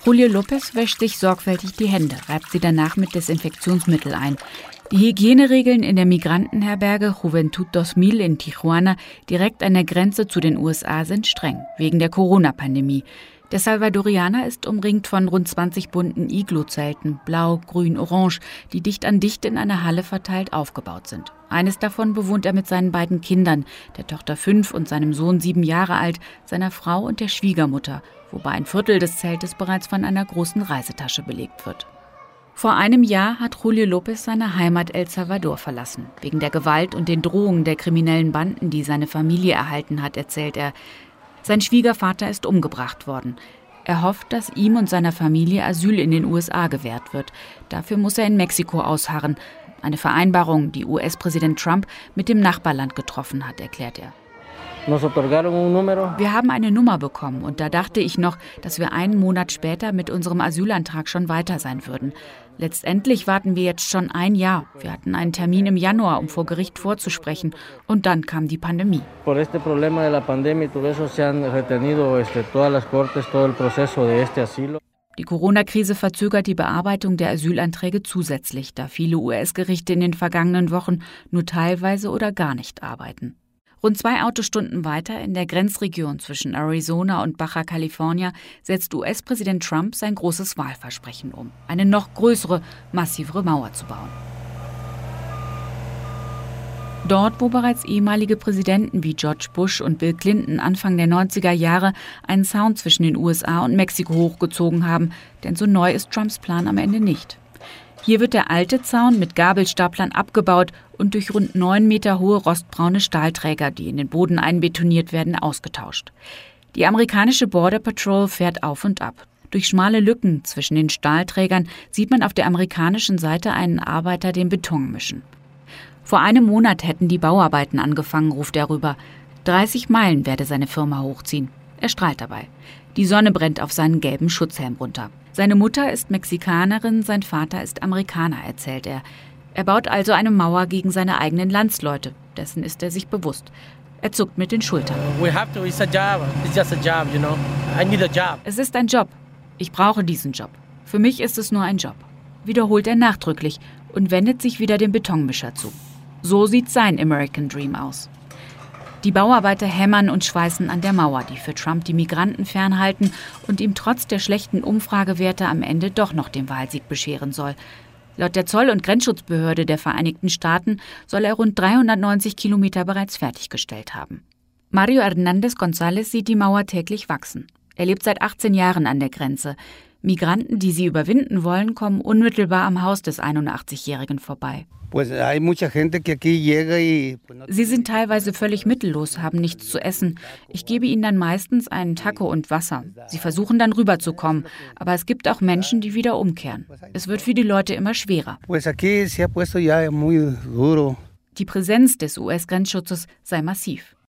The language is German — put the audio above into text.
Julio López wäscht sich sorgfältig die Hände, reibt sie danach mit Desinfektionsmittel ein. Die Hygieneregeln in der Migrantenherberge Juventud 2000 in Tijuana, direkt an der Grenze zu den USA, sind streng, wegen der Corona-Pandemie. Der Salvadorianer ist umringt von rund 20 bunten Iglu-Zelten, blau, grün, orange, die dicht an dicht in einer Halle verteilt aufgebaut sind. Eines davon bewohnt er mit seinen beiden Kindern, der Tochter 5 und seinem Sohn 7 Jahre alt, seiner Frau und der Schwiegermutter, wobei ein Viertel des Zeltes bereits von einer großen Reisetasche belegt wird. Vor einem Jahr hat Julio López seine Heimat El Salvador verlassen. Wegen der Gewalt und den Drohungen der kriminellen Banden, die seine Familie erhalten hat, erzählt er. Sein Schwiegervater ist umgebracht worden. Er hofft, dass ihm und seiner Familie Asyl in den USA gewährt wird. Dafür muss er in Mexiko ausharren. Eine Vereinbarung, die US-Präsident Trump mit dem Nachbarland getroffen hat, erklärt er. Wir haben eine Nummer bekommen und da dachte ich noch, dass wir einen Monat später mit unserem Asylantrag schon weiter sein würden. Letztendlich warten wir jetzt schon ein Jahr. Wir hatten einen Termin im Januar, um vor Gericht vorzusprechen. Und dann kam die Pandemie. Die Corona-Krise verzögert die Bearbeitung der Asylanträge zusätzlich, da viele US-Gerichte in den vergangenen Wochen nur teilweise oder gar nicht arbeiten. Rund 2 Autostunden weiter in der Grenzregion zwischen Arizona und Baja California setzt US-Präsident Trump sein großes Wahlversprechen um, eine noch größere, massivere Mauer zu bauen. Dort, wo bereits ehemalige Präsidenten wie George Bush und Bill Clinton Anfang der 90er Jahre einen Zaun zwischen den USA und Mexiko hochgezogen haben, denn so neu ist Trumps Plan am Ende nicht. Hier wird der alte Zaun mit Gabelstaplern abgebaut und durch rund 9 Meter hohe rostbraune Stahlträger, die in den Boden einbetoniert werden, ausgetauscht. Die amerikanische Border Patrol fährt auf und ab. Durch schmale Lücken zwischen den Stahlträgern sieht man auf der amerikanischen Seite einen Arbeiter den Beton mischen. Vor einem Monat hätten die Bauarbeiten angefangen, ruft er rüber. 30 Meilen werde seine Firma hochziehen. Er strahlt dabei. Die Sonne brennt auf seinen gelben Schutzhelm runter. Seine Mutter ist Mexikanerin, sein Vater ist Amerikaner, erzählt er. Er baut also eine Mauer gegen seine eigenen Landsleute. Dessen ist er sich bewusst. Er zuckt mit den Schultern. Es ist ein Job. Ich brauche diesen Job. Für mich ist es nur ein Job. Wiederholt er nachdrücklich und wendet sich wieder dem Betonmischer zu. So sieht sein American Dream aus. Die Bauarbeiter hämmern und schweißen an der Mauer, die für Trump die Migranten fernhalten und ihm trotz der schlechten Umfragewerte am Ende doch noch den Wahlsieg bescheren soll. Laut der Zoll- und Grenzschutzbehörde der Vereinigten Staaten soll er rund 390 Kilometer bereits fertiggestellt haben. Mario Hernández González sieht die Mauer täglich wachsen. Er lebt seit 18 Jahren an der Grenze. Migranten, die sie überwinden wollen, kommen unmittelbar am Haus des 81-Jährigen vorbei. Sie sind teilweise völlig mittellos, haben nichts zu essen. Ich gebe ihnen dann meistens einen Taco und Wasser. Sie versuchen dann rüberzukommen, aber es gibt auch Menschen, die wieder umkehren. Es wird für die Leute immer schwerer. Die Präsenz des US-Grenzschutzes sei massiv.